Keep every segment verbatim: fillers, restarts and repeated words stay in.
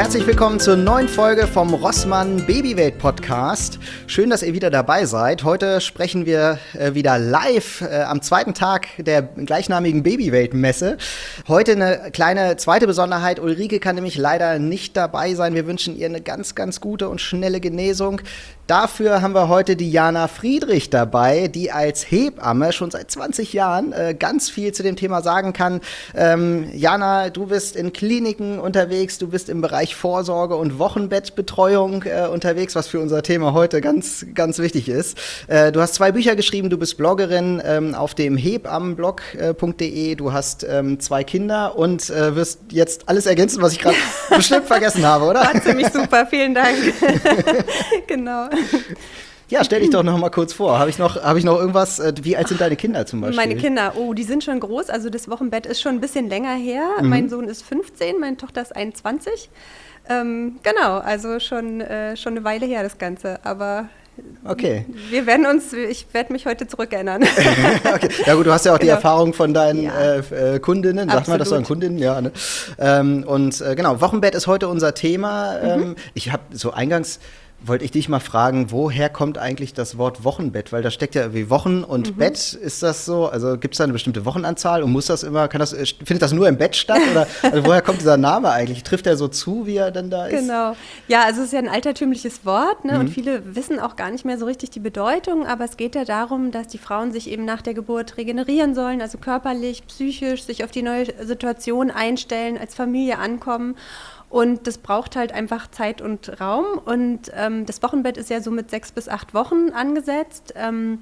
Herzlich willkommen zur neuen Folge vom Rossmann Babywelt Podcast. Schön, dass ihr wieder dabei seid. Heute sprechen wir äh, wieder live äh, am zweiten Tag der gleichnamigen Babywelt-Messe. Heute eine kleine zweite Besonderheit. Ulrike kann nämlich leider nicht dabei sein. Wir wünschen ihr eine ganz, ganz gute und schnelle Genesung. Dafür haben wir heute die Jana Friedrich dabei, die als Hebamme schon seit zwanzig Jahren äh, ganz viel zu dem Thema sagen kann. Ähm, Jana, du bist in Kliniken unterwegs, du bist im Bereich Vorsorge und Wochenbettbetreuung äh, unterwegs, was für unser Thema heute ganz, ganz wichtig ist. Äh, du hast zwei Bücher geschrieben, du bist Bloggerin ähm, auf dem hebammenblog punkt de, du hast ähm, zwei Kinder und äh, wirst jetzt alles ergänzen, was ich gerade bestimmt vergessen habe, oder? War ziemlich super, vielen Dank. Genau. Ja, stell dich doch noch mal kurz vor. Habe ich noch, habe ich noch irgendwas, äh, wie alt sind deine Kinder zum Beispiel? Meine Kinder, oh, die sind schon groß. Also das Wochenbett ist schon ein bisschen länger her. Mhm. Mein Sohn ist fünfzehn, meine Tochter ist einundzwanzig. Ähm, genau, also schon, äh, schon eine Weile her das Ganze. Aber okay. Wir werden uns, ich werde mich heute zurückerinnern. Okay. Ja gut, du hast ja auch die genau. Erfahrung von deinen ja. äh, Kundinnen. Sag Absolut. mal, das waren Kundinnen, ja. Ne? Ähm, und äh, genau, Wochenbett ist heute unser Thema. Mhm. Ähm, ich habe so eingangs wollte ich dich mal fragen, woher kommt eigentlich das Wort Wochenbett? Weil da steckt ja irgendwie Wochen und mhm. Bett, ist das so? Also gibt es da eine bestimmte Wochenanzahl und muss das immer, kann das, findet das nur im Bett statt? Oder also woher kommt dieser Name eigentlich? Trifft er so zu, wie er denn da ist? Genau. Ja, also es ist ja ein altertümliches Wort, ne? Mhm. Und viele wissen auch gar nicht mehr so richtig die Bedeutung, aber es geht ja darum, dass die Frauen sich eben nach der Geburt regenerieren sollen, also körperlich, psychisch, sich auf die neue Situation einstellen, als Familie ankommen. Und das braucht halt einfach Zeit und Raum. Und ähm, das Wochenbett ist ja so mit sechs bis acht Wochen angesetzt. Ähm,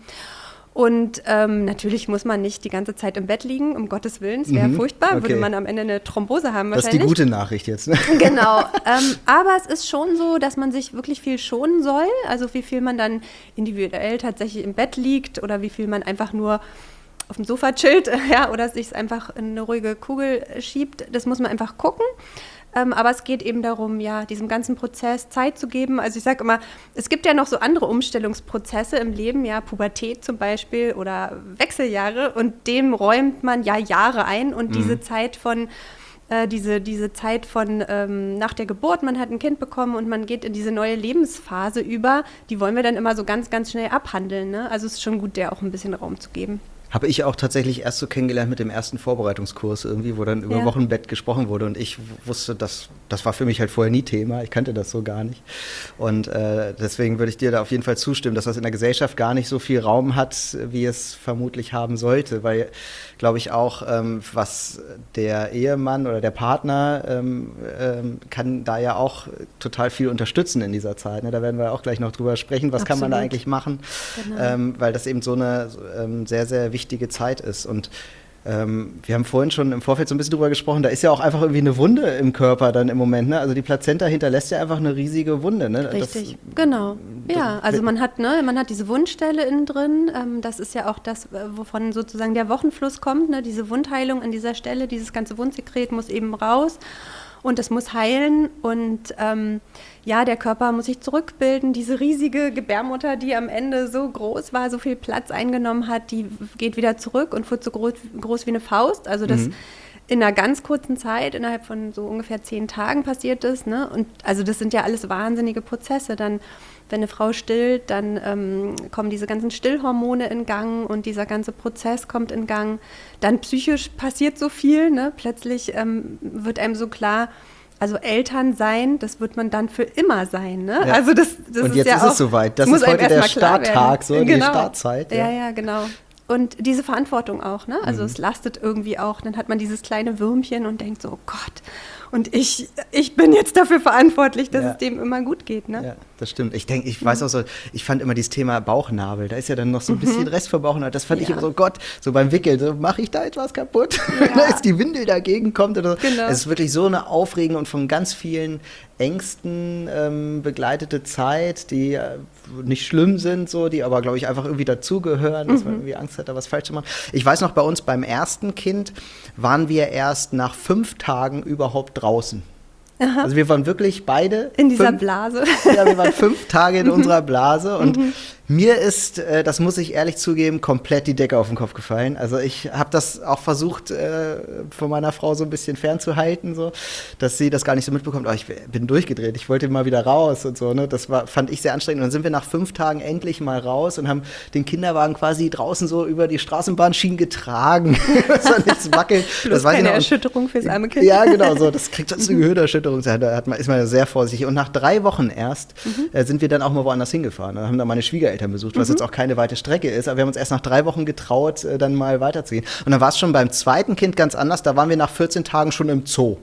und ähm, natürlich muss man nicht die ganze Zeit im Bett liegen, um Gottes Willen. Es wäre mhm, furchtbar, okay. Würde man am Ende eine Thrombose haben wahrscheinlich. Das ist die gute Nachricht jetzt. Ne? Genau. Ähm, aber es ist schon so, dass man sich wirklich viel schonen soll. Also wie viel man dann individuell tatsächlich im Bett liegt oder wie viel man einfach nur auf dem Sofa chillt, ja, oder sich einfach in eine ruhige Kugel schiebt. Das muss man einfach gucken. Ähm, aber es geht eben darum, ja, diesem ganzen Prozess Zeit zu geben. Also ich sage immer, es gibt ja noch so andere Umstellungsprozesse im Leben, ja, Pubertät zum Beispiel oder Wechseljahre, und dem räumt man ja Jahre ein, und mhm. diese Zeit von äh, diese, diese Zeit von ähm, nach der Geburt, man hat ein Kind bekommen und man geht in diese neue Lebensphase über, die wollen wir dann immer so ganz, ganz schnell abhandeln, ne? Also es ist schon gut, der auch ein bisschen Raum zu geben. Habe ich auch tatsächlich erst so kennengelernt mit dem ersten Vorbereitungskurs irgendwie, wo dann über ja. Wochenbett gesprochen wurde, und ich wusste, das, das war für mich halt vorher nie Thema, ich kannte das so gar nicht, und äh, deswegen würde ich dir da auf jeden Fall zustimmen, dass das in der Gesellschaft gar nicht so viel Raum hat, wie es vermutlich haben sollte, weil, glaube ich auch, ähm, was der Ehemann oder der Partner ähm, ähm, kann da ja auch total viel unterstützen in dieser Zeit, ne? Da werden wir auch gleich noch drüber sprechen, was Absolut. Kann man da eigentlich machen, genau. ähm, weil das eben so eine ähm, sehr, sehr wichtige Zeit ist. Und ähm, wir haben vorhin schon im Vorfeld so ein bisschen drüber gesprochen, da ist ja auch einfach irgendwie eine Wunde im Körper dann im Moment, ne? Also die Plazenta hinterlässt ja einfach eine riesige Wunde, ne? Richtig, das, genau. Ja, also man hat, ne, man hat diese Wundstelle innen drin, ähm, das ist ja auch das, wovon sozusagen der Wochenfluss kommt, ne? Diese Wundheilung an dieser Stelle, dieses ganze Wundsekret muss eben raus. Und es muss heilen, und ähm, ja, der Körper muss sich zurückbilden. Diese riesige Gebärmutter, die am Ende so groß war, so viel Platz eingenommen hat, die geht wieder zurück und wird so groß, groß wie eine Faust. Also das mhm. in einer ganz kurzen Zeit, innerhalb von so ungefähr zehn Tagen passiert ist, ne? Und also das sind ja alles wahnsinnige Prozesse. Dann, wenn eine Frau stillt, dann ähm, kommen diese ganzen Stillhormone in Gang, und dieser ganze Prozess kommt in Gang. Dann psychisch passiert so viel, ne? Plötzlich ähm, wird einem so klar, also Eltern sein, das wird man dann für immer sein, ne? Ja. Also das, das und ist jetzt ja ist auch, es soweit. Das ist heute der Starttag, so genau. die Startzeit. Ja, ja, ja, genau. Und diese Verantwortung auch, ne? Also mhm. es lastet irgendwie auch. Dann hat man dieses kleine Würmchen und denkt so, oh Gott, und ich, ich bin jetzt dafür verantwortlich, dass ja. es dem immer gut geht, ne? Ja, das stimmt. Ich denke, ich weiß auch so, ich fand immer dieses Thema Bauchnabel, da ist ja dann noch so ein bisschen mhm. Rest für Bauchnabel. Das fand ja. ich immer so, Gott, so beim Wickeln, so mache ich da etwas kaputt? Ja. Da ist die Windel dagegen kommt oder so. Genau. Es ist wirklich so eine aufregende und von ganz vielen Ängsten ähm, begleitete Zeit, die äh, nicht schlimm sind, so, die aber, glaube ich, einfach irgendwie dazugehören, dass mhm. man irgendwie Angst hat, da was falsch zu machen. Ich weiß noch, bei uns beim ersten Kind waren wir erst nach fünf Tagen überhaupt draußen. Aha. Also wir waren wirklich beide in dieser fünf, Blase. Ja, wir waren fünf Tage in unserer Blase, und mhm. Mir ist, äh, das muss ich ehrlich zugeben, komplett die Decke auf den Kopf gefallen. Also ich habe das auch versucht, äh, von meiner Frau so ein bisschen fernzuhalten, so, dass sie das gar nicht so mitbekommt. Aber ich bin durchgedreht, ich wollte mal wieder raus und so. Ne? Das war, fand ich sehr anstrengend. Und dann sind wir nach fünf Tagen endlich mal raus und haben den Kinderwagen quasi draußen so über die Straßenbahnschienen getragen. Das war nichts wackelt. Bloß das war keine noch, Erschütterung fürs arme Kind. Ja, genau, so. Das kriegt sonst eine Gehirnerschütterung. Da hat man, ist man sehr vorsichtig. Und nach drei Wochen erst mhm. äh, sind wir dann auch mal woanders hingefahren. Da haben dann meine Schwiegereltern besucht, was mhm. jetzt auch keine weite Strecke ist, aber wir haben uns erst nach drei Wochen getraut, äh, dann mal weiterzugehen. Und dann war es schon beim zweiten Kind ganz anders, da waren wir nach vierzehn Tagen schon im Zoo.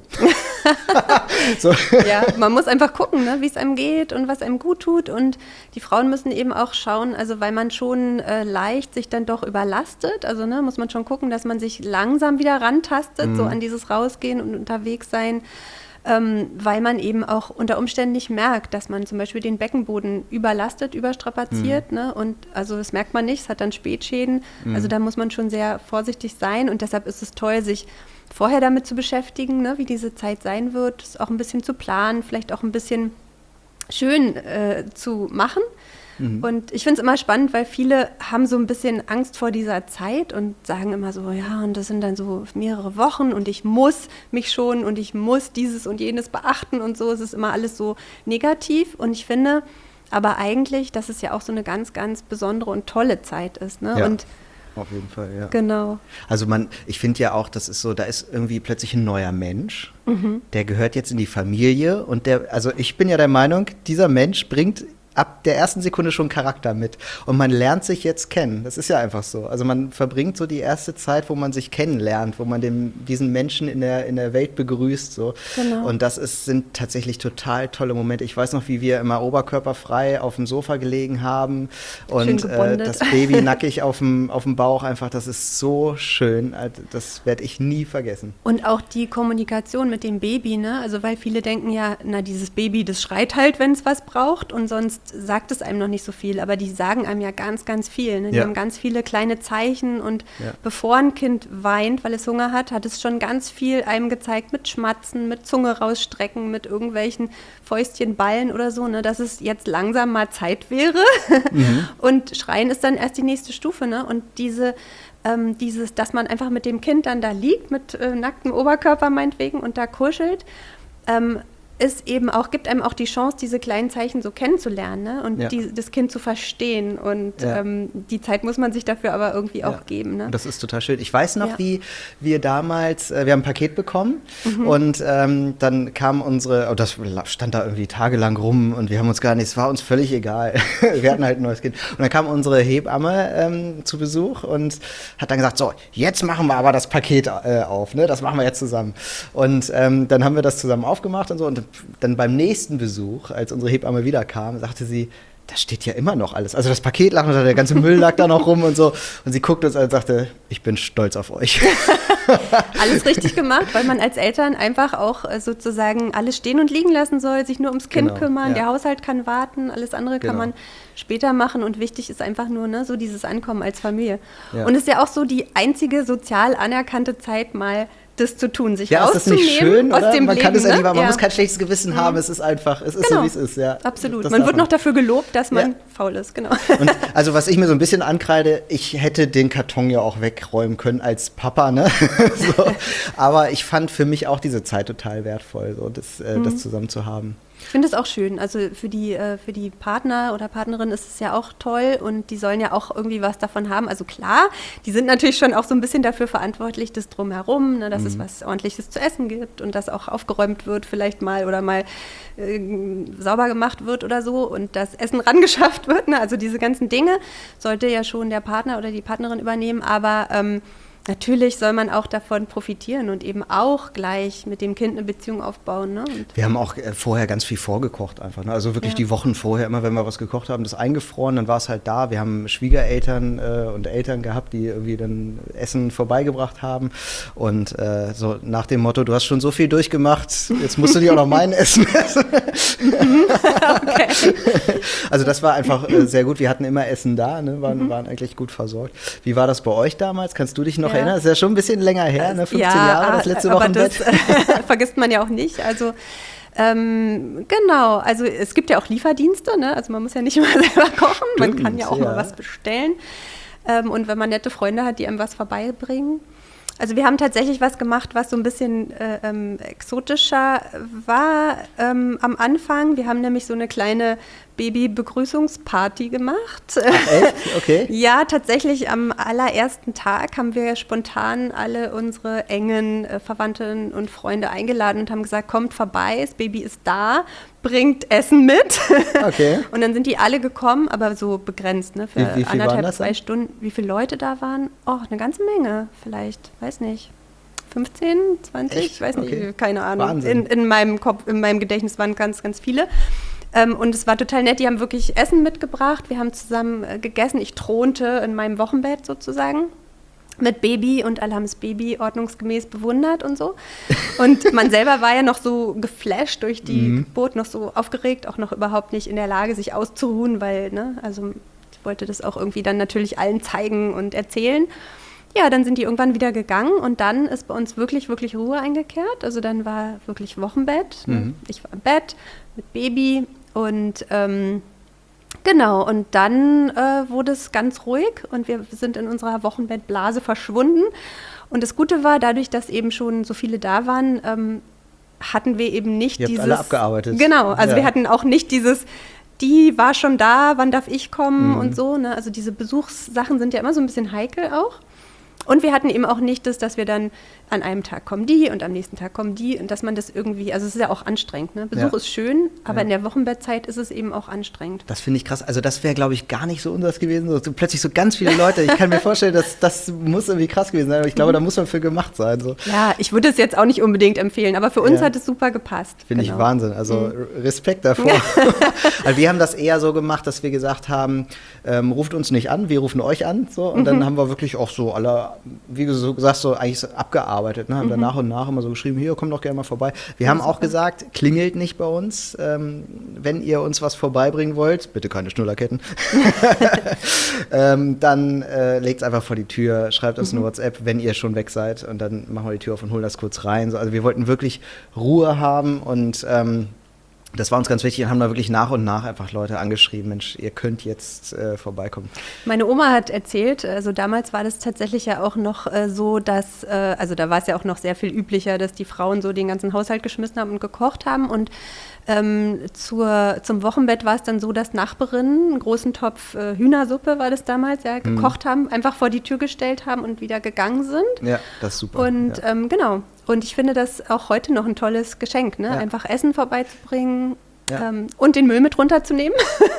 so. Ja, man muss einfach gucken, ne, wie es einem geht und was einem gut tut und die Frauen müssen eben auch schauen, also weil man schon äh, leicht sich dann doch überlastet, also ne, muss man schon gucken, dass man sich langsam wieder rantastet, mhm. so an dieses Rausgehen und unterwegs sein. Ähm, weil man eben auch unter Umständen nicht merkt, dass man zum Beispiel den Beckenboden überlastet, überstrapaziert. Mhm. Ne? Und also das merkt man nicht, es hat dann Spätschäden. Mhm. Also da muss man schon sehr vorsichtig sein und deshalb ist es toll, sich vorher damit zu beschäftigen, ne? Wie diese Zeit sein wird, es auch ein bisschen zu planen, vielleicht auch ein bisschen schön äh, zu machen. Mhm. Und ich finde es immer spannend, weil viele haben so ein bisschen Angst vor dieser Zeit und sagen immer so, ja, und das sind dann so mehrere Wochen und ich muss mich schonen und ich muss dieses und jenes beachten und so. Es ist immer alles so negativ und ich finde aber eigentlich, dass es ja auch so eine ganz, ganz besondere und tolle Zeit ist. Ne? Ja. Und auf jeden Fall, ja. Genau. Also man, ich finde ja auch, das ist so, da ist irgendwie plötzlich ein neuer Mensch, mhm. der gehört jetzt in die Familie und der, also ich bin ja der Meinung, dieser Mensch bringt ab der ersten Sekunde schon Charakter mit. Und man lernt sich jetzt kennen. Das ist ja einfach so. Also man verbringt so die erste Zeit, wo man sich kennenlernt, wo man den, diesen Menschen in der, in der Welt begrüßt. So. Genau. Und das ist, sind tatsächlich total tolle Momente. Ich weiß noch, wie wir immer oberkörperfrei auf dem Sofa gelegen haben und äh, das Baby nackig auf dem, auf dem Bauch einfach. Das ist so schön. Das werde ich nie vergessen. Und auch die Kommunikation mit dem Baby, ne? Also weil viele denken ja, na dieses Baby, das schreit halt, wenn es was braucht und sonst sagt es einem noch nicht so viel, aber die sagen einem ja ganz, ganz viel. Ne? Die ja. haben ganz viele kleine Zeichen und ja. bevor ein Kind weint, weil es Hunger hat, hat es schon ganz viel einem gezeigt mit Schmatzen, mit Zunge rausstrecken, mit irgendwelchen Fäustchen, Ballen oder so, ne? Dass es jetzt langsam mal Zeit wäre. Mhm. Und Schreien ist dann erst die nächste Stufe. Ne? Und diese ähm, dieses, dass man einfach mit dem Kind dann da liegt, mit äh, nacktem Oberkörper meinetwegen und da kuschelt, ähm, ist eben auch, gibt einem auch die Chance, diese kleinen Zeichen so kennenzulernen, ne? Und ja. die, das Kind zu verstehen. Und ja. ähm, die Zeit muss man sich dafür aber irgendwie ja. auch geben. Ne? Das ist total schön. Ich weiß noch, ja. wie wir damals, äh, wir haben ein Paket bekommen mhm. und ähm, dann kam unsere, oh, das stand da irgendwie tagelang rum und wir haben uns gar nicht, es war uns völlig egal. Wir hatten halt ein neues Kind. Und dann kam unsere Hebamme ähm, zu Besuch und hat dann gesagt, so, jetzt machen wir aber das Paket äh, auf, ne? Das machen wir jetzt zusammen. Und ähm, dann haben wir das zusammen aufgemacht und so und dann beim nächsten Besuch, als unsere Hebamme wieder kam, sagte sie, da steht ja immer noch alles. Also das Paket lag noch da, der ganze Müll lag da noch rum und so. Und sie guckte uns an und sagte, ich bin stolz auf euch. Alles richtig gemacht, weil man als Eltern einfach auch sozusagen alles stehen und liegen lassen soll, sich nur ums Kind genau, kümmern. Ja. Der Haushalt kann warten, alles andere kann genau. man später machen. Und wichtig ist einfach nur ne, so dieses Ankommen als Familie. Ja. Und es ist ja auch so die einzige sozial anerkannte Zeit mal, das zu tun, sich ja, rauszunehmen ist das nicht schön, aus oder? dem man Leben. Kann es ne? man ja. muss kein schlechtes Gewissen mhm. haben, es ist einfach, es ist genau. so, wie es ist. Ja. Absolut, das man wird noch dafür gelobt, dass man ja. faul ist, genau. Und also was ich mir so ein bisschen ankreide, ich hätte den Karton ja auch wegräumen können als Papa, ne? so. Aber ich fand für mich auch diese Zeit total wertvoll, so das, äh, mhm. das zusammen zu haben. Ich finde es auch schön. Also für die, äh, für die Partner oder Partnerin ist es ja auch toll und die sollen ja auch irgendwie was davon haben. Also klar, die sind natürlich schon auch so ein bisschen dafür verantwortlich, das Drumherum, ne, dass mhm. es was Ordentliches zu essen gibt und dass auch aufgeräumt wird vielleicht mal oder mal äh, sauber gemacht wird oder so und das Essen rangeschafft wird. Ne? Also diese ganzen Dinge sollte ja schon der Partner oder die Partnerin übernehmen, aber ähm, natürlich soll man auch davon profitieren und eben auch gleich mit dem Kind eine Beziehung aufbauen. Ne? Und wir haben auch äh, vorher ganz viel vorgekocht einfach. Ne? Also wirklich ja. die Wochen vorher, immer wenn wir was gekocht haben, das eingefroren, dann war es halt da. Wir haben Schwiegereltern äh, und Eltern gehabt, die irgendwie dann Essen vorbeigebracht haben. Und äh, so nach dem Motto, du hast schon so viel durchgemacht, jetzt musst du dir auch noch mein Essen essen. Okay. Also das war einfach äh, sehr gut. Wir hatten immer Essen da, ne? waren, mhm. waren eigentlich gut versorgt. Wie war das bei euch damals? Kannst du dich noch ja. erinnern? Das ist ja schon ein bisschen länger her, ne? fünfzehn ja, Jahre, das letzte aber Wochenbett. Das äh, vergisst man ja auch nicht. Also Ähm, genau, also es gibt ja auch Lieferdienste, ne? Also man muss ja nicht immer selber kochen, man Stimmt, kann ja auch ja. mal was bestellen. Ähm, und wenn man nette Freunde hat, die einem was vorbeibringen. Also wir haben tatsächlich was gemacht, was so ein bisschen äh, ähm, exotischer war ähm, am Anfang. Wir haben nämlich so eine kleine Baby-Begrüßungsparty gemacht. Ach, echt? Okay. Ja, tatsächlich am allerersten Tag haben wir spontan alle unsere engen äh, Verwandten und Freunde eingeladen und haben gesagt, kommt vorbei, das Baby ist da, bringt Essen mit. Okay. Und dann sind die alle gekommen, aber so begrenzt, ne, für Wie- wie viel waren anderthalb, das zwei dann? Stunden. Wie viele Leute da waren? Oh, eine ganze Menge vielleicht, weiß nicht. fünfzehn, zwanzig, Echt? ich weiß nicht, Okay. keine Ahnung. Wahnsinn. In, in meinem Kopf, in meinem Gedächtnis waren ganz, ganz viele. Ähm, und es war total nett, die haben wirklich Essen mitgebracht, wir haben zusammen äh, gegessen, ich thronte in meinem Wochenbett sozusagen mit Baby und alle haben das Baby ordnungsgemäß bewundert und so. Und man selber war ja noch so geflasht durch die Mhm. Geburt, noch so aufgeregt, auch noch überhaupt nicht in der Lage, sich auszuruhen, weil, ne, also ich wollte das auch irgendwie dann natürlich allen zeigen und erzählen. Ja, dann sind die irgendwann wieder gegangen und dann ist bei uns wirklich, wirklich Ruhe eingekehrt. Also dann war wirklich Wochenbett. Ne? Mhm. Ich war im Bett mit Baby und ähm, genau, und dann äh, wurde es ganz ruhig und wir sind in unserer Wochenbettblase verschwunden. Und das Gute war, dadurch, dass eben schon so viele da waren, ähm, hatten wir eben nicht Ihr habt dieses... alle abgearbeitet. Genau, also Ja. wir hatten auch nicht dieses... Die war schon da, wann darf ich kommen Mhm. und so. Ne? Also diese Besuchssachen sind ja immer so ein bisschen heikel auch. Und wir hatten eben auch nicht das, dass wir dann an einem Tag kommen die und am nächsten Tag kommen die und dass man das irgendwie, also es ist ja auch anstrengend. Ne? Besuch Ja. ist schön, aber Ja. in der Wochenbettzeit ist es eben auch anstrengend. Das finde ich krass. Also das wäre, glaube ich, gar nicht so unseres gewesen. So, so plötzlich so ganz viele Leute. Ich kann mir vorstellen, dass das muss irgendwie krass gewesen sein. Aber ich glaube, Mhm. da muss man für gemacht sein. So. Ja, ich würde es jetzt auch nicht unbedingt empfehlen, aber für uns Ja. hat es super gepasst. Finde Genau. ich Wahnsinn. Also Respekt davor. Also wir haben das eher so gemacht, dass wir gesagt haben, ähm, ruft uns nicht an, wir rufen euch an. So. Und dann haben wir wirklich auch so alle, wie du so gesagt, so eigentlich so abgearbeitet. Ne? Haben dann nach und nach immer so geschrieben, hier, komm doch gerne mal vorbei. Wir haben auch gesagt, klingelt nicht bei uns, ähm, wenn ihr uns was vorbeibringen wollt. Bitte keine Schnullerketten. ähm, dann äh, legt es einfach vor die Tür, schreibt uns eine WhatsApp, wenn ihr schon weg seid. Und dann machen wir die Tür auf und holen das kurz rein. So, also wir wollten wirklich Ruhe haben und ähm, das war uns ganz wichtig und haben da wirklich nach und nach einfach Leute angeschrieben, Mensch, ihr könnt jetzt äh, vorbeikommen. Meine Oma hat erzählt, also damals war das tatsächlich ja auch noch äh, so, dass, äh, also da war es ja auch noch sehr viel üblicher, dass die Frauen so den ganzen Haushalt geschmissen haben und gekocht haben und ähm, zur, zum Wochenbett war es dann so, dass Nachbarinnen einen großen Topf äh, Hühnersuppe, war das damals, ja, gekocht haben, einfach vor die Tür gestellt haben und wieder gegangen sind. Ja, das ist super. Und ja. ähm, genau, und ich finde das auch heute noch ein tolles Geschenk, ne? Ja. Einfach Essen vorbeizubringen. Ja. Ähm, und den Müll mit runterzunehmen.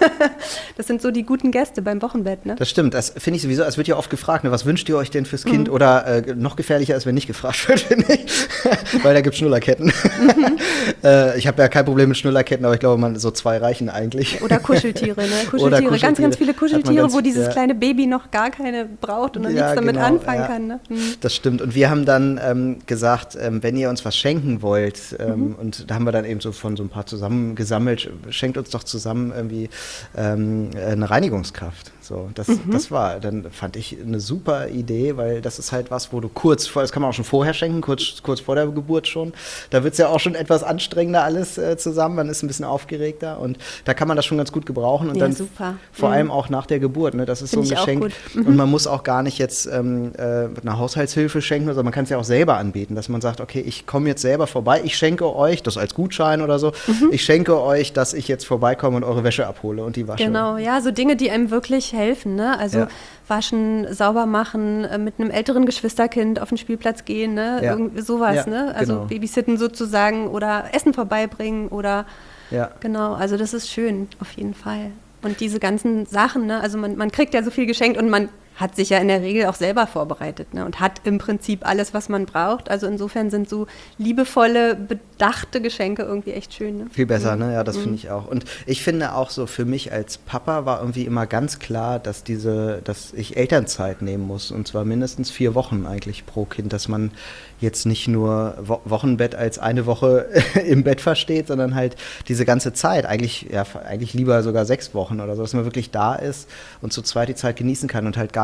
Das sind so die guten Gäste beim Wochenbett, ne? Das stimmt, das finde ich sowieso, es wird ja oft gefragt, ne, was wünscht ihr euch denn fürs Kind? Mhm. Oder äh, noch gefährlicher ist, wenn nicht gefragt wird, finde ich, weil da gibt es Schnullerketten. Mhm. äh, ich habe ja kein Problem mit Schnullerketten, aber ich glaube, man so zwei reichen eigentlich. Oder Kuscheltiere, ne? Kuscheltiere, Oder Kuscheltiere. ganz, ganz viele Kuscheltiere, ganz, wo dieses ja. kleine Baby noch gar keine braucht und noch Ja, nichts damit genau, anfangen ja. kann, ne? Mhm. Das stimmt. Und wir haben dann ähm, gesagt, ähm, wenn ihr uns was schenken wollt, ähm, Mhm. und da haben wir dann eben so von so ein paar zusammengesammelt, schenkt uns doch zusammen irgendwie ähm, eine Reinigungskraft. So, das, Mhm. das war, dann fand ich eine super Idee, weil das ist halt was, wo du kurz vor, das kann man auch schon vorher schenken, kurz, kurz vor der Geburt schon. Da wird es ja auch schon etwas anstrengender alles äh, zusammen, man ist ein bisschen aufgeregter und da kann man das schon ganz gut gebrauchen und Ja, dann super. vor Mhm. allem auch nach der Geburt. Ne? Das ist Find so ich ein auch Geschenk gut. Mhm. und man muss auch gar nicht jetzt ähm, äh, eine Haushaltshilfe schenken, sondern man kann es ja auch selber anbieten, dass man sagt, okay, ich komme jetzt selber vorbei, ich schenke euch, das als Gutschein oder so, Mhm. ich schenke euch, dass ich jetzt vorbeikomme und eure Wäsche abhole und die wasche. Genau, ja, so Dinge, die einem wirklich helfen, ne? Also Ja. waschen, sauber machen, äh, mit einem älteren Geschwisterkind auf den Spielplatz gehen, ne? Ja. Irgendwie sowas, Ja, ne? Also genau. Babysitten sozusagen oder Essen vorbeibringen oder Ja. genau, also das ist schön, auf jeden Fall. Und diese ganzen Sachen, ne? Also man, man kriegt ja so viel geschenkt und man hat sich ja in der Regel auch selber vorbereitet, ne? Und hat im Prinzip alles, was man braucht. Also insofern sind so liebevolle, bedachte Geschenke irgendwie echt schön. Ne? Viel besser, ne? Ja, das finde ich auch. Und ich finde auch so, für mich als Papa war irgendwie immer ganz klar, dass diese, dass ich Elternzeit nehmen muss. Und zwar mindestens vier Wochen eigentlich pro Kind, dass man jetzt nicht nur Wo- Wochenbett als eine Woche im Bett versteht, sondern halt diese ganze Zeit, eigentlich, ja, eigentlich lieber sogar sechs Wochen oder so, dass man wirklich da ist und zu zweit die Zeit genießen kann und halt gar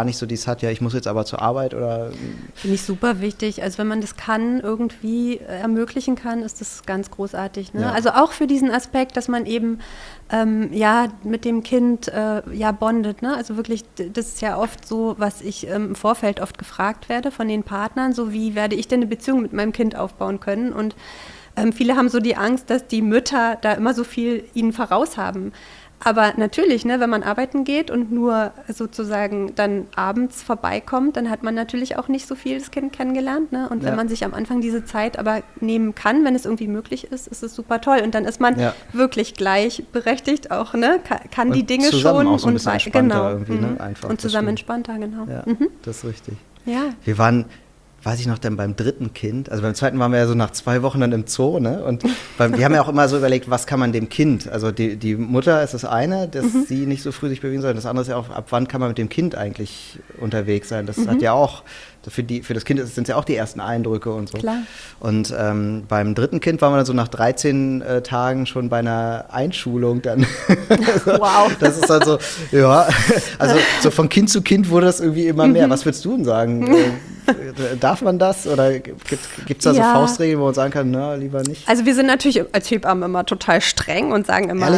gar nicht so dies hat, ja, ich muss jetzt aber zur Arbeit oder... Finde ich super wichtig. Also wenn man das kann, irgendwie ermöglichen kann, ist das ganz großartig. Ne? Ja. Also auch für diesen Aspekt, dass man eben ähm, ja mit dem Kind äh, ja bondet. Ne? Also wirklich, das ist ja oft so, was ich ähm, im Vorfeld oft gefragt werde von den Partnern, so wie werde ich denn eine Beziehung mit meinem Kind aufbauen können? Und ähm, viele haben so die Angst, dass die Mütter da immer so viel ihnen voraus haben. Aber natürlich, ne, wenn man arbeiten geht und nur sozusagen dann abends vorbeikommt, dann hat man natürlich auch nicht so viel das Kind kennengelernt. Ne? Und wenn ja. man sich am Anfang diese Zeit aber nehmen kann, wenn es irgendwie möglich ist, ist es super toll. Und dann ist man ja. wirklich gleichberechtigt auch, ne? kann, kann und die Dinge zusammen schon auch so ein bisschen und entspannter genau. irgendwie, ne? Einfach, und zusammen entspannter, genau. Ja, mhm. das ist richtig. Ja. Wir waren... weiß ich noch, dann beim dritten Kind, also beim zweiten waren wir ja so nach zwei Wochen dann im Zoo, ne? Und beim, wir haben ja auch immer so überlegt, was kann man dem Kind, also die, die Mutter ist das eine, dass mhm. sie nicht so früh sich bewegen soll, das andere ist ja auch, ab wann kann man mit dem Kind eigentlich unterwegs sein, das mhm. hat ja auch, für, die, für das Kind sind es ja auch die ersten Eindrücke und so. Klar. Und ähm, beim dritten Kind waren wir dann so nach dreizehn äh, Tagen schon bei einer Einschulung dann. Wow. Das ist halt so, ja, also so von Kind zu Kind wurde das irgendwie immer mehr. Mhm. Was würdest du denn sagen? Darf man das oder gibt es da ja. so Faustregeln, wo man sagen kann, na, lieber nicht? Also wir sind natürlich als Hebammen immer total streng und sagen immer,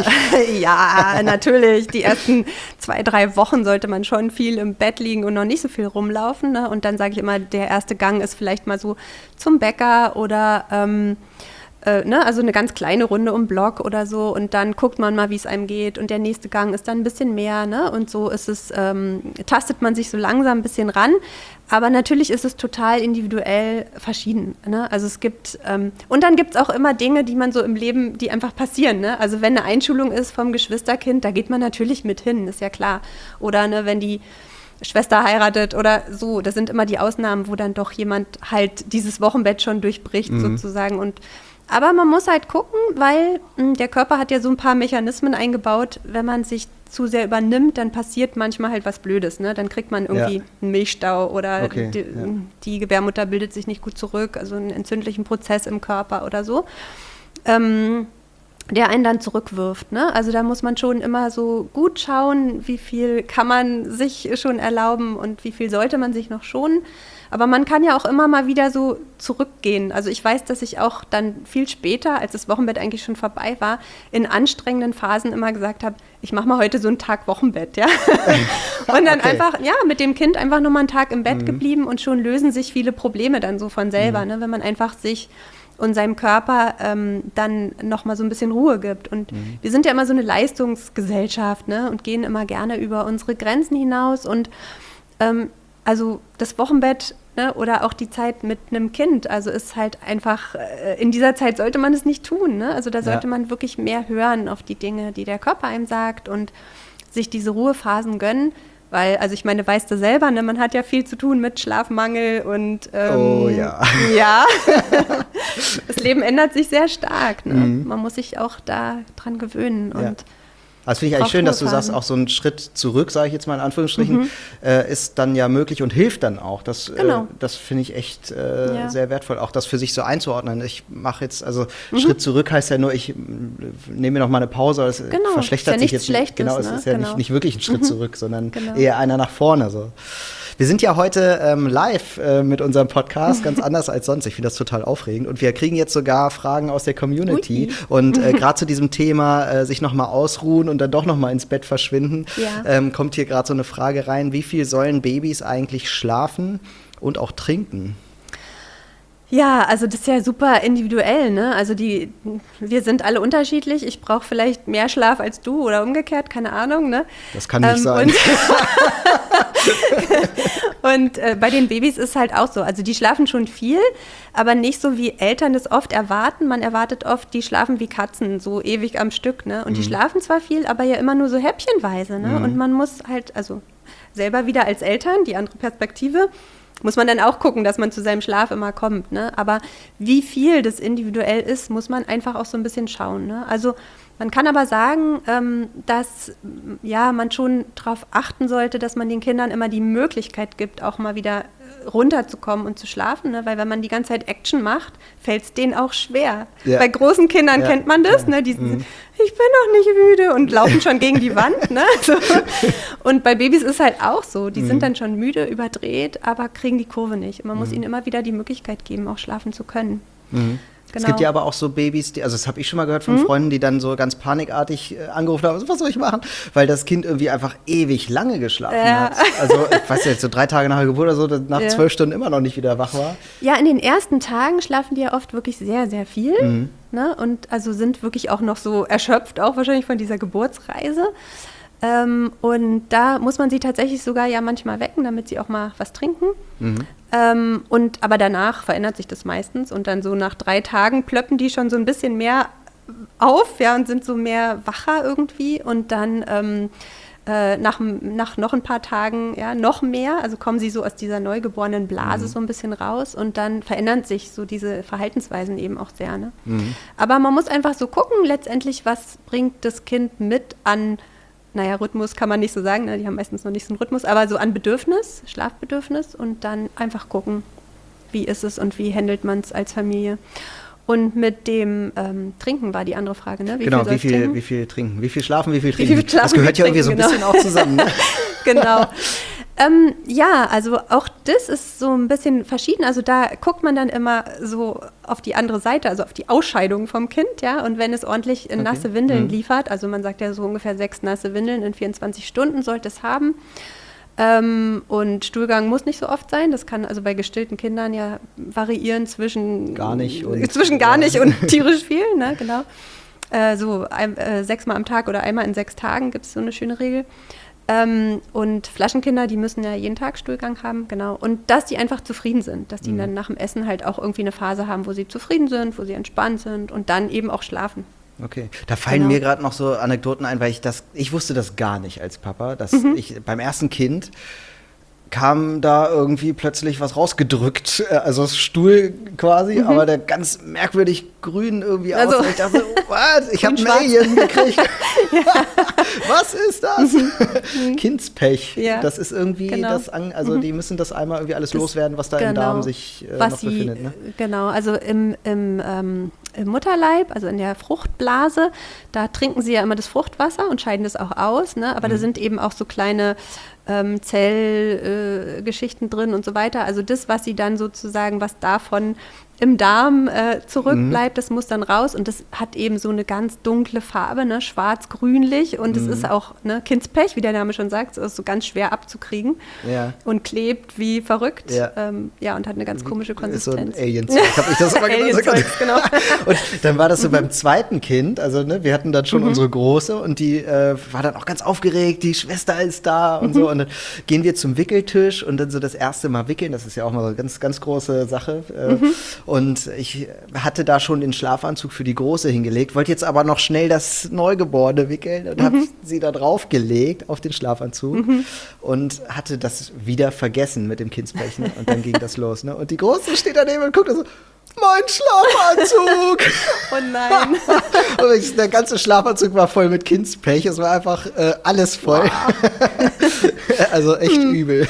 ja, natürlich, die ersten zwei, drei Wochen sollte man schon viel im Bett liegen und noch nicht so viel rumlaufen. Ne? Und dann sage ich immer, der erste Gang ist vielleicht mal so zum Bäcker oder ähm, äh, ne? also eine ganz kleine Runde um Block oder so und dann guckt man mal, wie es einem geht und der nächste Gang ist dann ein bisschen mehr, ne? Und so ist es, ähm, tastet man sich so langsam ein bisschen ran. Aber natürlich ist es total individuell verschieden. Ne? Also es gibt, ähm, und dann gibt es auch immer Dinge, die man so im Leben, die einfach passieren. Ne? Also wenn eine Einschulung ist vom Geschwisterkind, da geht man natürlich mit hin, ist ja klar. Oder ne, wenn die Schwester heiratet oder so, das sind immer die Ausnahmen, wo dann doch jemand halt dieses Wochenbett schon durchbricht mhm. sozusagen. Und aber man muss halt gucken, weil mh, der Körper hat ja so ein paar Mechanismen eingebaut, wenn man sich zu sehr übernimmt, dann passiert manchmal halt was Blödes. Ne? Dann kriegt man irgendwie ja. einen Milchstau oder okay, die, ja. die Gebärmutter bildet sich nicht gut zurück, also einen entzündlichen Prozess im Körper oder so, ähm, der einen dann zurückwirft. Ne? Also da muss man schon immer so gut schauen, wie viel kann man sich schon erlauben und wie viel sollte man sich noch schonen. Aber man kann ja auch immer mal wieder so zurückgehen. Also ich weiß, dass ich auch dann viel später, als das Wochenbett eigentlich schon vorbei war, in anstrengenden Phasen immer gesagt habe, ich mache mal heute so einen Tag Wochenbett, ja. Und dann okay. einfach, ja, mit dem Kind einfach nochmal einen Tag im Bett mhm. geblieben und schon lösen sich viele Probleme dann so von selber, mhm. ne? Wenn man einfach sich und seinem Körper ähm, dann nochmal so ein bisschen Ruhe gibt. Und mhm. wir sind ja immer so eine Leistungsgesellschaft, ne? Und gehen immer gerne über unsere Grenzen hinaus und ähm, also das Wochenbett, ne, oder auch die Zeit mit einem Kind, also ist halt einfach, äh, in dieser Zeit sollte man es nicht tun. Ne? Also da sollte ja. man wirklich mehr hören auf die Dinge, die der Körper einem sagt und sich diese Ruhephasen gönnen. Weil, also ich meine, weißt du selber, ne, man hat ja viel zu tun mit Schlafmangel und ähm, oh ja. Ja, das Leben ändert sich sehr stark. Ne? Mhm. Man muss sich auch da dran gewöhnen und ja. Also finde ich eigentlich schön, dass du sagst, auch so ein Schritt zurück, sage ich jetzt mal in Anführungsstrichen, mhm. äh, ist dann ja möglich und hilft dann auch. Das, genau. äh, das finde ich echt äh, ja. sehr wertvoll, auch das für sich so einzuordnen. Ich mache jetzt, also mhm. Schritt zurück heißt ja nur, ich nehme mir noch mal eine Pause, aber es genau. verschlechtert ist ja sich jetzt. Schlechtes, genau, es ne? ist ja genau. nicht, nicht wirklich ein Schritt mhm. zurück, sondern genau. eher einer nach vorne. So. Wir sind ja heute ähm, live äh, mit unserem Podcast, ganz anders als sonst. Ich finde das total aufregend. Und wir kriegen jetzt sogar Fragen aus der Community. Ui. Und äh, gerade zu diesem Thema, äh, sich nochmal ausruhen und dann doch nochmal ins Bett verschwinden, ja. ähm, kommt hier gerade so eine Frage rein. Wie viel sollen Babys eigentlich schlafen und auch trinken? Ja, also das ist ja super individuell, ne? Also die, wir sind alle unterschiedlich. Ich brauche vielleicht mehr Schlaf als du oder umgekehrt, keine Ahnung, ne? Das kann nicht ähm, sein. Und, und äh, bei den Babys ist halt auch so. Also die schlafen schon viel, aber nicht so wie Eltern das oft erwarten. Man erwartet oft, die schlafen wie Katzen, so ewig am Stück, ne? Und mhm. die schlafen zwar viel, aber ja immer nur so häppchenweise, ne? Mhm. Und man muss halt, also selber wieder als Eltern, die andere Perspektive, muss man dann auch gucken, dass man zu seinem Schlaf immer kommt. Ne? Aber wie viel das individuell ist, muss man einfach auch so ein bisschen schauen. Ne? Also man kann aber sagen, ähm, dass ja, man schon darauf achten sollte, dass man den Kindern immer die Möglichkeit gibt, auch mal wieder runterzukommen und zu schlafen, ne? Weil wenn man die ganze Zeit Action macht, fällt es denen auch schwer. Ja. Bei großen Kindern ja. kennt man das, ne? Die, mhm. ich bin noch nicht müde und laufen schon gegen die Wand. Ne? So. Und bei Babys ist halt auch so, die mhm. sind dann schon müde, überdreht, aber kriegen die Kurve nicht. Und man muss mhm. ihnen immer wieder die Möglichkeit geben, auch schlafen zu können. Mhm. Genau. Es gibt ja aber auch so Babys, die, also das habe ich schon mal gehört von mhm. Freunden, die dann so ganz panikartig äh, angerufen haben, was soll ich machen? Weil das Kind irgendwie einfach ewig lange geschlafen ja. hat. Also ich weiß nicht, so drei Tage nach der Geburt oder so, nach ja. zwölf Stunden immer noch nicht wieder wach war. Ja, in den ersten Tagen schlafen die ja oft wirklich sehr, sehr viel. Mhm. Ne? Und also sind wirklich auch noch so erschöpft, auch wahrscheinlich von dieser Geburtsreise. Ähm, und da muss man sie tatsächlich sogar ja manchmal wecken, damit sie auch mal was trinken. Mhm. Ähm, und, aber danach verändert sich das meistens und dann so nach drei Tagen plöppen die schon so ein bisschen mehr auf, ja, und sind so mehr wacher irgendwie und dann ähm, äh, nach, nach noch ein paar Tagen ja, noch mehr, also kommen sie so aus dieser neugeborenen Blase mhm. so ein bisschen raus und dann verändern sich so diese Verhaltensweisen eben auch sehr. Ne? Mhm. Aber man muss einfach so gucken, letztendlich, was bringt das Kind mit an Naja, Rhythmus kann man nicht so sagen, ne? Die haben meistens noch nicht so einen Rhythmus, aber so an Bedürfnis, Schlafbedürfnis und dann einfach gucken, wie ist es und wie handelt man es als Familie. Und mit dem ähm, Trinken war die andere Frage, ne? Wie genau, viel wie, viel, trinken? wie viel trinken, wie viel schlafen, wie viel trinken. Wie viel schlafen, das gehört ja irgendwie so ein genau. bisschen auch zusammen. Ne? Genau. Ähm, ja, also auch das ist so ein bisschen verschieden. Also da guckt man dann immer so auf die andere Seite, also auf die Ausscheidung vom Kind, ja. Und wenn es ordentlich in okay. nasse Windeln mhm. liefert, also man sagt ja so ungefähr sechs nasse Windeln in vierundzwanzig Stunden sollte es haben. Ähm, und Stuhlgang muss nicht so oft sein. Das kann also bei gestillten Kindern ja variieren zwischen gar nicht und, zwischen gar nicht und tierisch viel, ne, genau. Äh, so ein, äh, sechsmal am Tag oder einmal in sechs Tagen gibt es so eine schöne Regel. Ähm, und Flaschenkinder, die müssen ja jeden Tag Stuhlgang haben, genau. Und dass die einfach zufrieden sind, dass die mhm. dann nach dem Essen halt auch irgendwie eine Phase haben, wo sie zufrieden sind, wo sie entspannt sind und dann eben auch schlafen. Okay, da fallen genau. mir gerade noch so Anekdoten ein, weil ich das, ich wusste das gar nicht als Papa, dass mhm. ich beim ersten Kind kam da irgendwie plötzlich was rausgedrückt, also das Stuhl quasi, mhm. aber der ganz merkwürdig grün irgendwie also, aus. Ich dachte so, was? Ich habe ein Alien gekriegt. Was ist das? Mhm. Kindspech. Ja. Das ist irgendwie genau. das, an, also mhm. die müssen das einmal irgendwie alles das, loswerden, was da genau. im Darm sich äh, was noch sie, befindet. Ne? Genau, also im, im, ähm, im Mutterleib, also in der Fruchtblase, da trinken sie ja immer das Fruchtwasser und scheiden das auch aus, ne? Aber mhm. da sind eben auch so kleine ähm, Zellgeschichten äh, drin und so weiter. Also das, was sie dann sozusagen, was davon im Darm äh, zurückbleibt, mhm. das muss dann raus und das hat eben so eine ganz dunkle Farbe, ne? Schwarz-grünlich und es mhm. ist auch ne, Kindspech, wie der Name schon sagt, es ist so ganz schwer abzukriegen ja. und klebt wie verrückt ja. Ähm, ja, und hat eine ganz komische Konsistenz. Ist so ein Alien-Zeug, habe ich das immer Alien-Zeug, genau. Und dann war das so mhm. beim zweiten Kind, also ne, wir hatten dann schon mhm. unsere Große und die äh, war dann auch ganz aufgeregt, die Schwester ist da und mhm. so und dann gehen wir zum Wickeltisch und dann so das erste Mal wickeln, das ist ja auch mal so eine ganz, ganz große Sache. Äh, mhm. Und ich hatte da schon den Schlafanzug für die Große hingelegt, wollte jetzt aber noch schnell das Neugeborene wickeln und mhm. habe sie da draufgelegt auf den Schlafanzug mhm. und hatte das wieder vergessen mit dem Kindsbrechen und dann ging das los. Ne? Und die Große steht daneben und guckt so, mein Schlafanzug! Oh nein. Und ich, der ganze Schlafanzug war voll mit Kindspech, es war einfach äh, alles voll. Wow. Also echt hm. übel.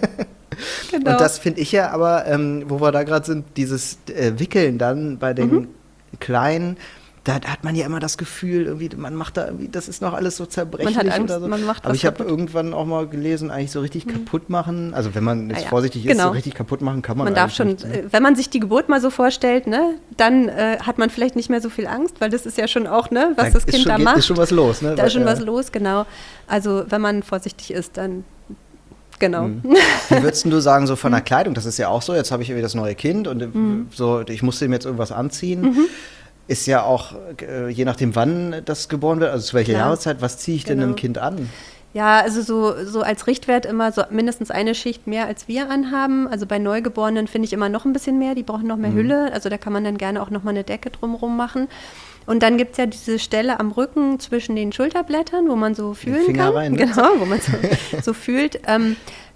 Genau. Und das finde ich ja aber, ähm, wo wir da gerade sind, dieses äh, Wickeln dann bei den mhm. Kleinen, da, da hat man ja immer das Gefühl, irgendwie, man macht da irgendwie, das ist noch alles so zerbrechlich man hat Angst, oder so. Man macht aber ich habe kaputt. irgendwann auch mal gelesen, eigentlich so richtig mhm. kaputt machen, also wenn man jetzt ah, ja. vorsichtig genau. ist, so richtig kaputt machen kann man, man darf schon, nicht, ne? Wenn man sich die Geburt mal so vorstellt, ne, dann äh, hat man vielleicht nicht mehr so viel Angst, weil das ist ja schon auch, ne, was da das Kind schon, da geht, macht. Ist schon was los, ne? Da ist schon ja. was los, genau. Also wenn man vorsichtig ist, dann genau. Mhm. Wie würdest du sagen, so von der Kleidung, das ist ja auch so, jetzt habe ich irgendwie das neue Kind und mhm. so, ich musste ihm jetzt irgendwas anziehen. Mhm. Ist ja auch, äh, je nachdem wann das geboren wird, also zu welcher Klar. Jahreszeit, was ziehe ich genau. denn einem Kind an? Ja, also so, so als Richtwert immer so mindestens eine Schicht mehr, als wir anhaben. Also bei Neugeborenen finde ich immer noch ein bisschen mehr, die brauchen noch mehr mhm. Hülle. Also da kann man dann gerne auch noch mal eine Decke drumherum machen. Und dann gibt es ja diese Stelle am Rücken zwischen den Schulterblättern, wo man so fühlen Finger kann. Rein, genau, wo man so, so fühlt. Ähm,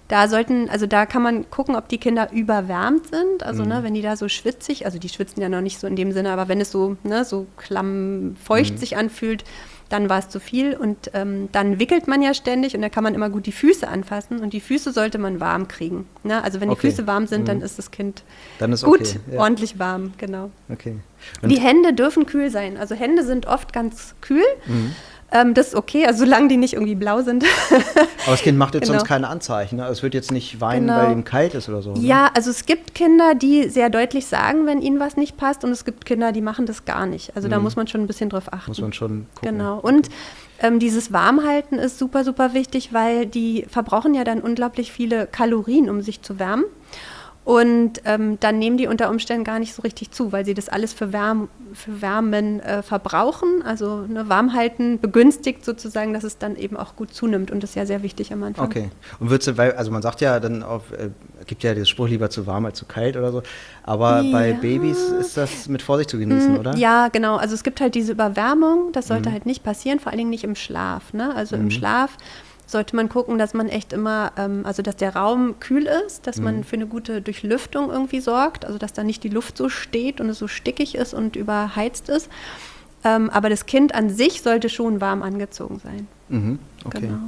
Da sollten, also da kann man gucken, ob die Kinder überwärmt sind. Also Mhm. ne, wenn die da so schwitzig, also die schwitzen ja noch nicht so in dem Sinne, aber wenn es so, ne, so klamm feucht Mhm. sich anfühlt, dann war es zu viel. Und ähm, dann wickelt man ja ständig und da kann man immer gut die Füße anfassen. Und die Füße sollte man warm kriegen. Ne? Also wenn die Okay. Füße warm sind, Mhm. dann ist das Kind Dann ist gut, okay. Ja. ordentlich warm, genau. Okay. Und, Die Hände dürfen kühl sein. Also Hände sind oft ganz kühl. Mhm. Ähm, das ist okay, also solange die nicht irgendwie blau sind. Aber das Kind macht jetzt Genau. sonst keine Anzeichen. Ne? Es wird jetzt nicht weinen, Genau. weil ihm kalt ist oder so. Ne? Ja, also es gibt Kinder, die sehr deutlich sagen, wenn ihnen was nicht passt, und es gibt Kinder, die machen das gar nicht. Also da Mhm. muss man schon ein bisschen drauf achten. Muss man schon gucken. Genau. Und ähm, dieses Warmhalten ist super, super wichtig, weil die verbrauchen ja dann unglaublich viele Kalorien, um sich zu wärmen. Und ähm, dann nehmen die unter Umständen gar nicht so richtig zu, weil sie das alles für, Wärm, für Wärmen äh, verbrauchen. Also ne, Warmhalten begünstigt sozusagen, dass es dann eben auch gut zunimmt. Und das ist ja sehr wichtig am Anfang. Okay. Und würdest du, weil, also man sagt ja dann auch, äh, gibt ja den Spruch, lieber zu warm als zu kalt oder so. Aber Ja. bei Babys ist das mit Vorsicht zu genießen, oder? Ja, genau. Also es gibt halt diese Überwärmung, das sollte Mhm. halt nicht passieren, vor allen Dingen nicht im Schlaf. Ne? Also Mhm. im Schlaf sollte man gucken, dass man echt immer, ähm, also dass der Raum kühl ist, dass Mhm. man für eine gute Durchlüftung irgendwie sorgt, also dass da nicht die Luft so steht und es so stickig ist und überheizt ist. Ähm, aber das Kind an sich sollte schon warm angezogen sein. Mhm. Okay. Genau.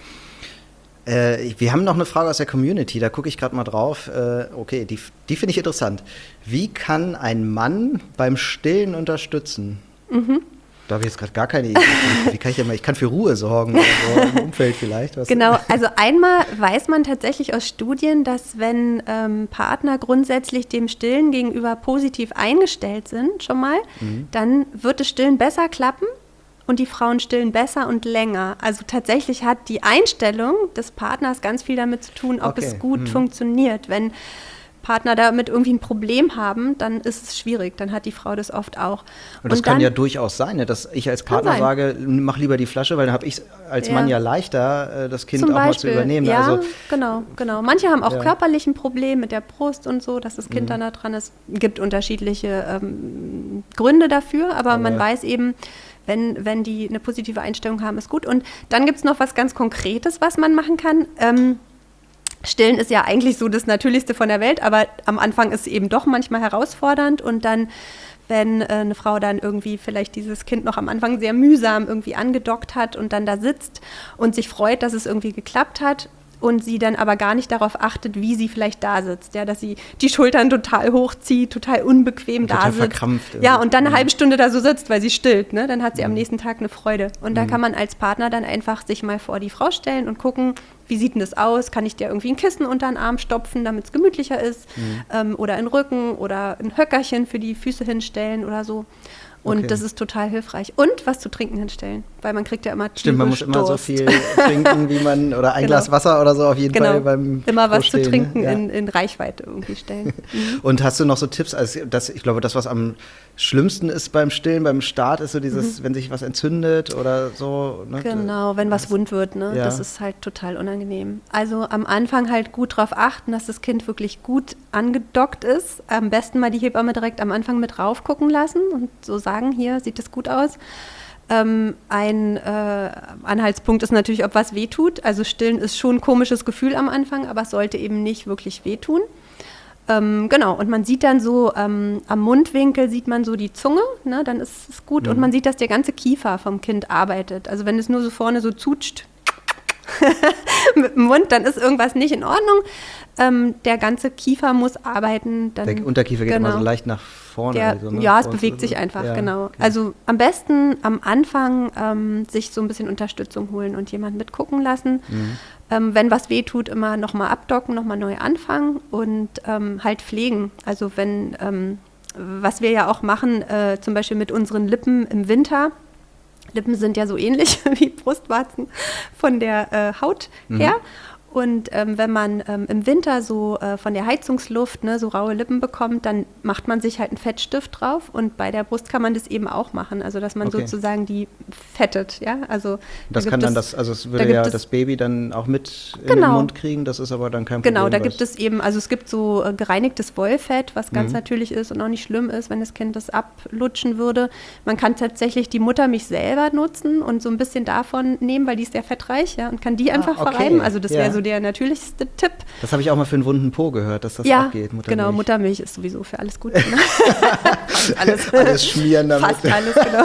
Äh, wir haben noch eine Frage aus der Community, da gucke ich gerade mal drauf. Äh, okay, die, die finde ich interessant. Wie kann ein Mann beim Stillen unterstützen? Mhm. Da habe ich jetzt gerade gar keine Idee. Wie kann ich denn mal, ich kann für Ruhe sorgen oder so im Umfeld vielleicht. Was Genau, also einmal weiß man tatsächlich aus Studien, dass wenn ähm, Partner grundsätzlich dem Stillen gegenüber positiv eingestellt sind, schon mal, Mhm. dann wird das Stillen besser klappen und die Frauen stillen besser und länger. Also tatsächlich hat die Einstellung des Partners ganz viel damit zu tun, ob Okay, es gut mhm. funktioniert. Wenn Partner damit irgendwie ein Problem haben, dann ist es schwierig, dann hat die Frau das oft auch. Und das Und kann dann- ja durchaus sein, ne, dass ich als Partner sein. sage, mach lieber die Flasche, weil dann habe ich als Ja. Mann ja leichter, äh, das Kind Zum auch mal zu Beispiel, übernehmen. ja, Also, genau, genau. Manche haben auch Ja. körperlich ein Problem mit der Brust und so, dass das Kind Mhm. dann da dran ist. Gibt unterschiedliche ähm, Gründe dafür, aber, man Aber- weiß eben, wenn, wenn die eine positive Einstellung haben, ist gut. Und dann gibt es noch was ganz Konkretes, was man machen kann. Ähm, Stillen ist ja eigentlich so das Natürlichste von der Welt, aber am Anfang ist es eben doch manchmal herausfordernd und dann, wenn äh, eine Frau dann irgendwie vielleicht dieses Kind noch am Anfang sehr mühsam irgendwie angedockt hat und dann da sitzt und sich freut, dass es irgendwie geklappt hat und sie dann aber gar nicht darauf achtet, wie sie vielleicht da sitzt, ja, dass sie die Schultern total hochzieht, total unbequem Und da total sitzt. verkrampft Ja, irgendwie. und dann eine Mhm. halbe Stunde da so sitzt, weil sie stillt, ne? Dann hat sie am Mhm. nächsten Tag eine Freude. Und da Mhm. kann man als Partner dann einfach sich mal vor die Frau stellen und gucken, wie sieht denn das aus? Kann ich dir irgendwie ein Kissen unter den Arm stopfen, damit es gemütlicher ist? Mhm. Ähm, oder einen Rücken oder ein Höckerchen für die Füße hinstellen oder so. Und Okay. das ist total hilfreich. Und was zu trinken hinstellen, weil man kriegt ja immer Stimmt, man muss tierisch immer so Durst. viel trinken, wie man, oder ein Genau. Glas Wasser oder so auf jeden Genau, Fall beim immer was zu Vorstehen, trinken ne? Ja. in, in Reichweite irgendwie stellen. Mhm. Und hast du noch so Tipps? Also das, ich glaube, das, was am schlimmsten ist beim Stillen, beim Start, ist so dieses, wenn sich was entzündet oder so. Ne? Mhm. Genau, wenn was wund wird, ne? Ja. Das ist halt total unangenehm. Also am Anfang halt gut drauf achten, dass das Kind wirklich gut angedockt ist. Am besten mal die Hebamme direkt am Anfang mit rauf gucken lassen und so sagen, hier sieht es gut aus. Ähm, ein äh, Anhaltspunkt ist natürlich, ob was wehtut. Also Stillen ist schon ein komisches Gefühl am Anfang, aber es sollte eben nicht wirklich wehtun. Ähm, genau, und man sieht dann so, ähm, am Mundwinkel sieht man so die Zunge, ne, dann ist es gut. Und Mhm. man sieht, dass der ganze Kiefer vom Kind arbeitet. Also wenn es nur so vorne so zutscht mit dem Mund, dann ist irgendwas nicht in Ordnung. Ähm, der ganze Kiefer muss arbeiten. Dann, Der Unterkiefer geht immer genau. so leicht nach vorne. Der, also, ne? ja, es Vor- bewegt sich einfach, ja, genau. okay. Also am besten am Anfang ähm, sich so ein bisschen Unterstützung holen und jemanden mitgucken lassen. Mhm. Ähm, wenn was weh tut, immer nochmal abdocken, nochmal neu anfangen und ähm, halt pflegen. Also wenn, ähm, was wir ja auch machen, äh, zum Beispiel mit unseren Lippen im Winter. Lippen sind ja so ähnlich wie Brustwarzen von der äh, Haut Mhm. her. Und ähm, wenn man ähm, im Winter so äh, von der Heizungsluft ne, so raue Lippen bekommt, dann macht man sich halt einen Fettstift drauf. Und bei der Brust kann man das eben auch machen. Also dass man Okay. sozusagen die fettet, ja, also das da kann dann es, das, also es würde da ja es, das Baby dann auch mit in genau. den Mund kriegen, das ist aber dann kein Problem. Genau, da gibt es eben, also es gibt so äh, gereinigtes Wollfett, was ganz mhm. natürlich ist und auch nicht schlimm ist, wenn das Kind das ablutschen würde. Man kann tatsächlich die Muttermilch selber nutzen und so ein bisschen davon nehmen, weil die ist sehr fettreich, ja, und kann die einfach ah, okay. verreiben. Also das ja. wäre so der natürlichste Tipp. Das habe ich auch mal für einen wunden Po gehört, dass das ja, auch geht. Muttermilch. Genau, Muttermilch ist sowieso für alles gut. Ne? Fast alles, alles schmieren damit. Fast alles, genau.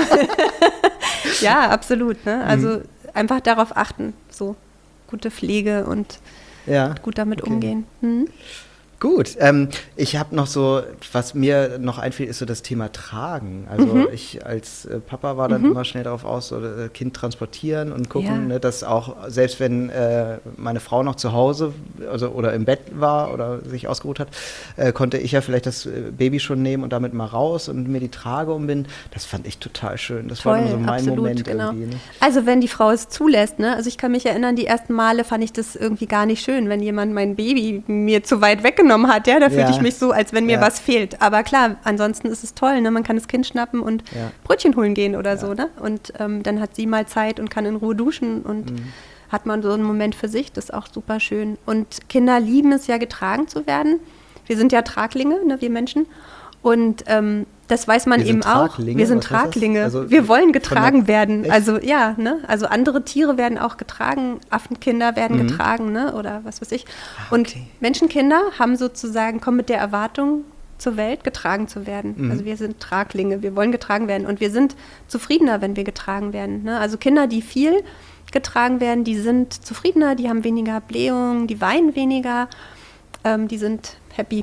Ja, absolut. Ne? Also mhm. einfach darauf achten, so gute Pflege und ja. gut damit okay. umgehen. Mhm. Gut, ähm, ich habe noch so, was mir noch einfällt, ist so das Thema Tragen. Also mhm. ich als äh, Papa war dann mhm. immer schnell darauf aus, so äh, Kind transportieren und gucken, ja. ne, dass auch, selbst wenn äh, meine Frau noch zu Hause also, oder im Bett war oder sich ausgeruht hat, äh, konnte ich ja vielleicht das Baby schon nehmen und damit mal raus und mir die Trage umbinden. Das fand ich total schön. Das Toll, war immer so mein absolut, Moment genau. irgendwie. Ne? Also wenn die Frau es zulässt, ne? Also ich kann mich erinnern, die ersten Male fand ich das irgendwie gar nicht schön, wenn jemand mein Baby mir zu weit weggenommen hat, ja, da fühlte ja. ich mich so, als wenn mir ja. was fehlt. Aber klar, ansonsten ist es toll, ne? Man kann das Kind schnappen und ja. Brötchen holen gehen oder ja. so, ne? Und ähm, dann hat sie mal Zeit und kann in Ruhe duschen und mhm. hat man so einen Moment für sich, das ist auch super schön. Und Kinder lieben es ja, getragen zu werden. Wir sind ja Traglinge, ne, wir Menschen. Und ähm, das weiß man wir eben auch. Wir sind Traglinge. Also, wir wollen getragen werden. Echt? Also ja, ne? Also andere Tiere werden auch getragen, Affenkinder werden mhm. getragen, ne? Oder was weiß ich. Ah, okay. Und Menschenkinder haben sozusagen, kommen mit der Erwartung zur Welt, getragen zu werden. Mhm. Also wir sind Traglinge, wir wollen getragen werden. Und wir sind zufriedener, wenn wir getragen werden. Ne? Also Kinder, die viel getragen werden, die sind zufriedener, die haben weniger Blähungen, die weinen weniger, ähm, die sind happy.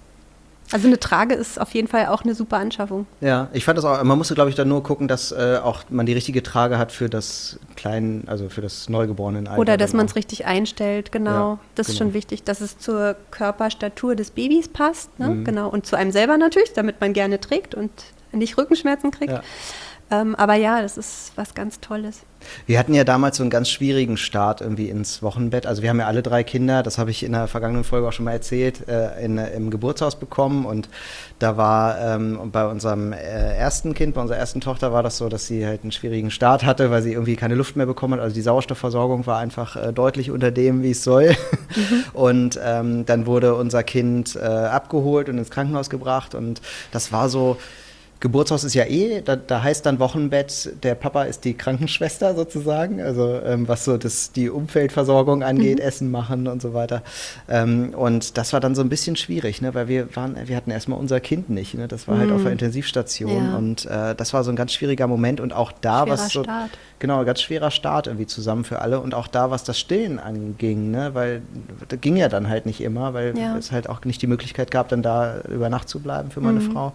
Also eine Trage ist auf jeden Fall auch eine super Anschaffung. Ja, ich fand das auch, man musste, glaube ich, dann nur gucken, dass äh, auch man die richtige Trage hat für das kleinen, also für das neugeborenen Alter. Oder dass man es richtig einstellt, genau. Ja, das genau. ist schon wichtig, dass es zur Körperstatur des Babys passt, ne? Mhm. Genau. Und zu einem selber natürlich, damit man gerne trägt und nicht Rückenschmerzen kriegt. Ja. Ähm, aber ja, das ist was ganz Tolles. Wir hatten ja damals so einen ganz schwierigen Start irgendwie ins Wochenbett. Also wir haben ja alle drei Kinder, das habe ich in der vergangenen Folge auch schon mal erzählt, äh, in, im Geburtshaus bekommen. Und da war ähm, bei unserem äh, ersten Kind, bei unserer ersten Tochter war das so, dass sie halt einen schwierigen Start hatte, weil sie irgendwie keine Luft mehr bekommen hat. Also die Sauerstoffversorgung war einfach äh, deutlich unter dem, wie es soll. Mhm. Und ähm, dann wurde unser Kind äh, abgeholt und ins Krankenhaus gebracht. Und das war so... Geburtshaus ist ja eh, da, da heißt dann Wochenbett, der Papa ist die Krankenschwester sozusagen, also ähm, was so das, die Umfeldversorgung angeht, mhm. Essen machen und so weiter. Ähm, und das war dann so ein bisschen schwierig, ne, weil wir waren, wir hatten erstmal unser Kind nicht, ne, das war mhm. halt auf der Intensivstation ja. und äh, das war so ein ganz schwieriger Moment und auch da schwerer was so, Start. Genau, ganz schwerer Start irgendwie zusammen für alle und auch da, was das Stillen anging, ne, weil das ging ja dann halt nicht immer, weil ja. es halt auch nicht die Möglichkeit gab, dann da über Nacht zu bleiben für meine mhm. Frau.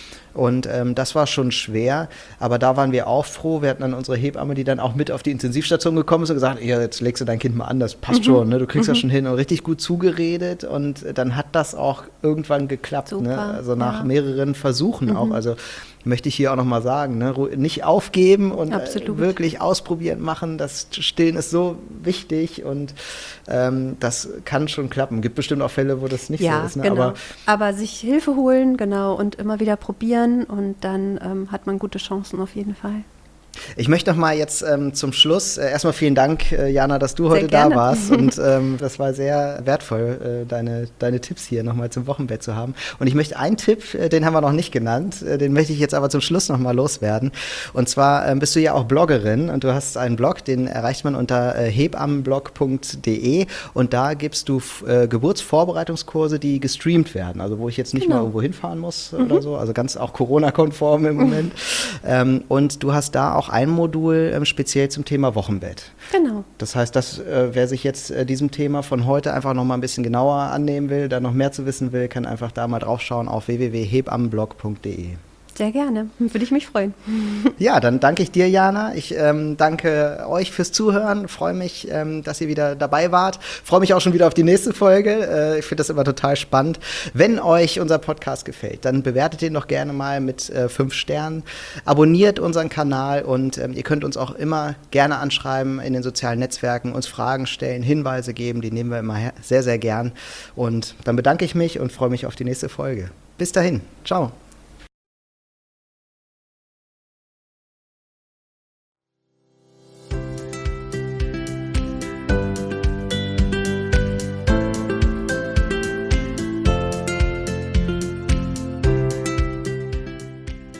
Und ähm, das war schon schwer, aber da waren wir auch froh. Wir hatten dann unsere Hebamme, die dann auch mit auf die Intensivstation gekommen ist und gesagt, ja, jetzt legst du dein Kind mal an, das passt mhm. schon, ne? Du kriegst mhm. das schon hin und richtig gut zugeredet und dann hat das auch irgendwann geklappt, ne? Also nach ja. mehreren Versuchen mhm. auch. Also möchte ich hier auch nochmal sagen, ne? Nicht aufgeben und äh, wirklich ausprobieren, machen. Das Stillen ist so wichtig und ähm, das kann schon klappen. Gibt bestimmt auch Fälle, wo das nicht ja, so ist. Ne? Genau. Aber, Aber sich Hilfe holen, genau, und immer wieder probieren und dann ähm, hat man gute Chancen auf jeden Fall. Ich möchte noch mal jetzt ähm, zum Schluss, äh, erstmal vielen Dank, äh, Jana, dass du heute da warst und ähm, das war sehr wertvoll, äh, deine, deine Tipps hier nochmal zum Wochenbett zu haben. Und ich möchte einen Tipp, äh, den haben wir noch nicht genannt, äh, den möchte ich jetzt aber zum Schluss nochmal loswerden. Und zwar äh, bist du ja auch Bloggerin und du hast einen Blog, den erreicht man unter äh, hebammenblog punkt de und da gibst du äh, Geburtsvorbereitungskurse, die gestreamt werden, also wo ich jetzt nicht genau. mal irgendwo hinfahren muss mhm. oder so, also ganz auch Corona-konform im Moment. Mhm. Ähm, und du hast da auch ein Modul ähm, speziell zum Thema Wochenbett. Genau. Das heißt, dass äh, wer sich jetzt äh, diesem Thema von heute einfach noch mal ein bisschen genauer annehmen will, da noch mehr zu wissen will, kann einfach da mal draufschauen auf w w w punkt hebammenblog punkt de. Sehr gerne, würde ich mich freuen. Ja, dann danke ich dir, Jana. Ich ähm, danke euch fürs Zuhören. Freue mich, ähm, dass ihr wieder dabei wart. Freue mich auch schon wieder auf die nächste Folge. Äh, ich finde das immer total spannend. Wenn euch unser Podcast gefällt, dann bewertet ihn doch gerne mal mit äh, fünf Sternen. Abonniert unseren Kanal und ähm, ihr könnt uns auch immer gerne anschreiben in den sozialen Netzwerken, uns Fragen stellen, Hinweise geben. Die nehmen wir immer sehr, sehr gern. Und dann bedanke ich mich und freue mich auf die nächste Folge. Bis dahin. Ciao.